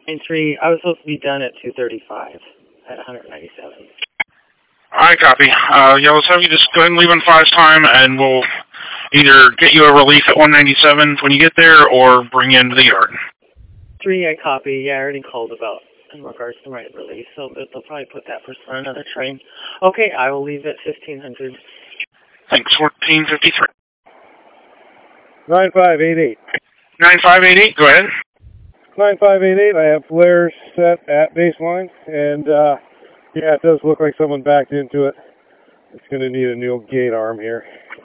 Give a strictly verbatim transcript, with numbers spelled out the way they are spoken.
And three, I was supposed to be done at two thirty-five at one ninety-seven. I copy. Uh, yeah, let's have you just go ahead and leave on five's time, and we'll either get you a relief at one ninety-seven when you get there, or bring you into the yard. Three, I copy. Yeah, I already called about in regards to my relief, so they'll probably put that person on another train. Okay, I will leave at fifteen hundred. Thanks, fourteen fifty-three. nine five eight eight. nine five eight eight, go ahead. nine five eight eight, I have flares set at baseline, and uh, yeah, it does look like someone backed into it. It's going to need a new gate arm here.